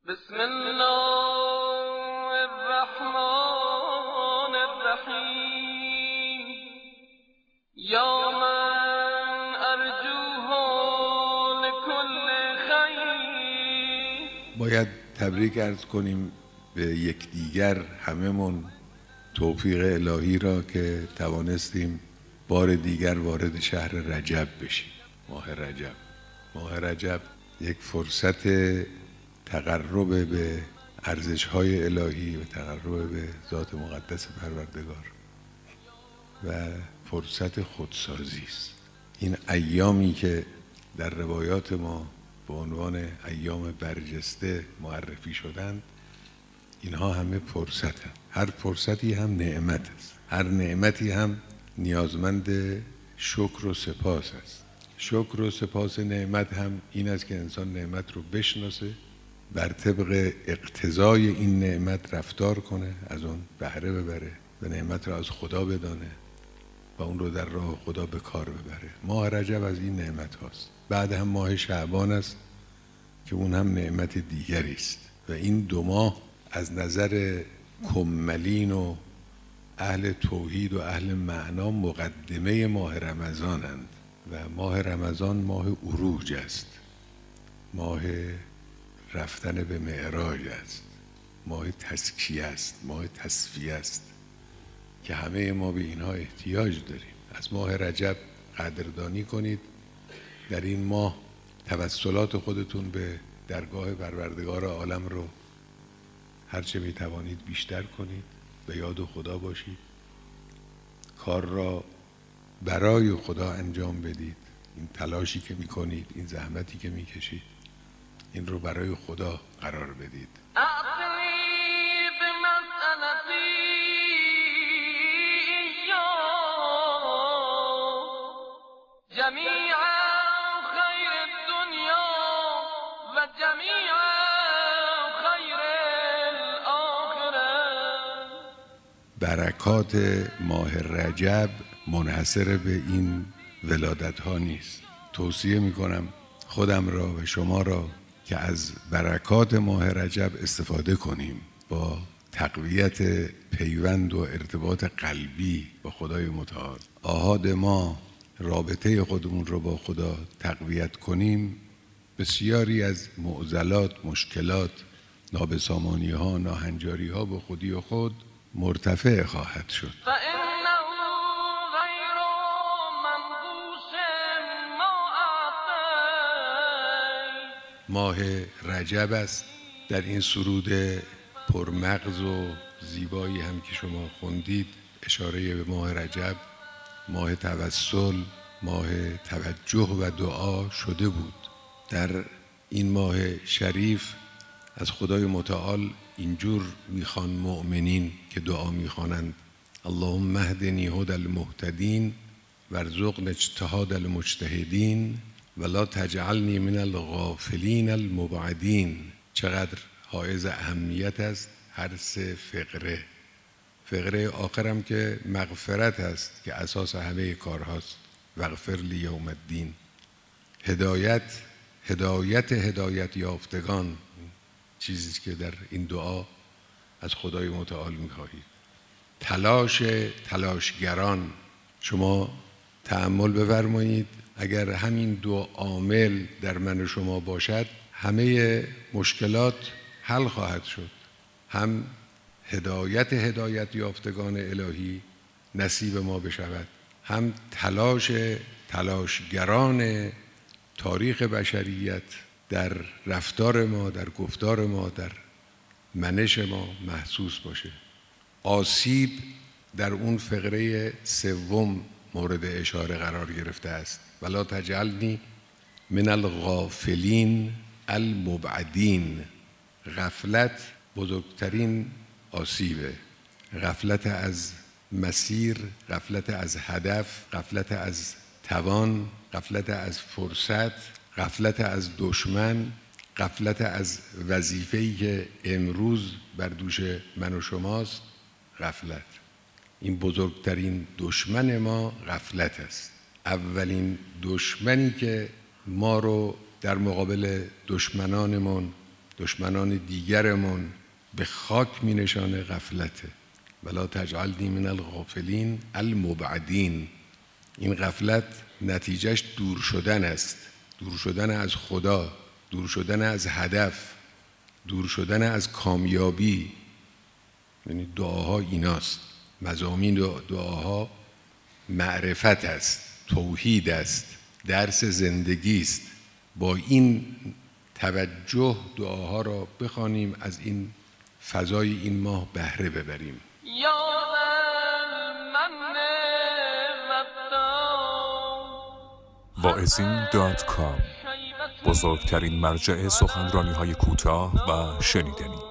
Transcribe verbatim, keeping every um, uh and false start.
بسم الله الرحمن الرحیم یا من ارجوها لكل خیر. باید تبریک عرض کنیم به یکدیگر هممون توفیق الهی را که توانستیم بار دیگر وارد شهر رجب بشیم. ماه رجب ماه رجب یک فرصت تقرب به ارزش‌های الهی و تقرب به ذات مقدس پروردگار و فرصت خودسازی است. این ایامی که در روایات ما به عنوان ایام برجسته معرفی شدند، اینها همه فرصت هم. هر فرصتی هم نعمت است. هر نعمتی هم نیازمند شکر و سپاس است. شکر و سپاس نعمت هم این است که انسان نعمت رو بشناسه، بر طبق اقتضای این نعمت رفتار کنه، از اون بهره ببره و نعمت رو از خدا بدانه و اون رو در راه خدا به کار ببره. ماه رجب از این نعمت هاست. بعد هم ماه شعبان است که اون هم نعمت دیگری است و این دو ماه از نظر کملین و اهل توحید و اهل معنا مقدمه ماه رمضانند و ماه رمضان ماه عروج است، ماه رفتن به معراج است، ماه تزکیه است، ماه تصفیه است که همه ما به اینها احتیاج داریم. از ماه رجب قدردانی کنید. در این ماه توسلات خودتون به درگاه پروردگار عالم رو هرچه می توانید بیشتر کنید، به یاد خدا باشید، کار را برای خدا انجام بدید. این تلاشی که می کنید، این زحمتی که می کشید، این رو برای خدا قرار بدید. برکات ماه رجب منحصر به این ولادت ها نیست. توصیه می کنم خودم را و شما را که از برکات ماه رجب استفاده کنیم، با تقویت پیوند و ارتباط قلبی با خدای متعال. آحاد ما رابطه خودمون رو با خدا تقویت کنیم، بسیاری از معضلات، مشکلات، نابسامانی ها، ناهنجاری ها با خودی و خود مرتفع خواهد شد. ماه رجب است. در این سرود پرمغز و زیبایی هم که شما خوندید اشاره به ماه رجب، ماه توسل، ماه توجه و دعا شده بود. در این ماه شریف از خدای متعال اینجور میخوان مؤمنین که دعا میخوانند: اللهم اهدنی هدی المهتدین وارزقنا اجتهاد المجتهدین ولا تجعلنی من الغافلین المبعدین. چقدر حائز اهمیت است هر سه فقره. فقره آخرم که مغفرت است که اساس همه کارهاست، واغفر لی یوم الدین. هدایت هدایت هدایت یافتگان چیزی که در این دعا از خدای متعال می‌خواهید. تلاش تلاشگران. شما تأمل بفرمایید، اگر همین دو عامل در من و شما باشد، همه مشکلات حل خواهد شد. هم هدایت هدایت یافتگان الهی نصیب ما بشود، هم تلاش تلاشگران تاریخ بشریت در رفتار ما، در گفتار ما، در منش ما محسوس باشه. آسیب در اون فقره سوم مورد اشاره قرار گرفته است: ولا تجعلنی من الغافلین المبعدین. غفلت بزرگترین آسیبه. غفلت از مسیر، غفلت از هدف، غفلت از توان، غفلت از فرصت، غفلت از دشمن، غفلت از وظیفه‌ای که امروز بر دوش من و شماست. غفلت این بزرگترین دشمن ما غفلت است. اولین دشمنی که ما رو در مقابل دشمنانمون، دشمنان دیگرمون به خاک می نشانه غفلته. ولا تجعلنی من الغافلین المبعدین. این غفلت نتیجهش دور شدن است، دور شدن از خدا، دور شدن از هدف، دور شدن از کامیابی. یعنی دعاها ایناست، مضامین دعاها معرفت است، توحید است، درس زندگی است. با این توجه دعاها را بخوانیم، از این فضای این ماه بهره ببریم. واعظین دات کام، بزرگترین مرجع سخنرانی های کوتاه و شنیدنی.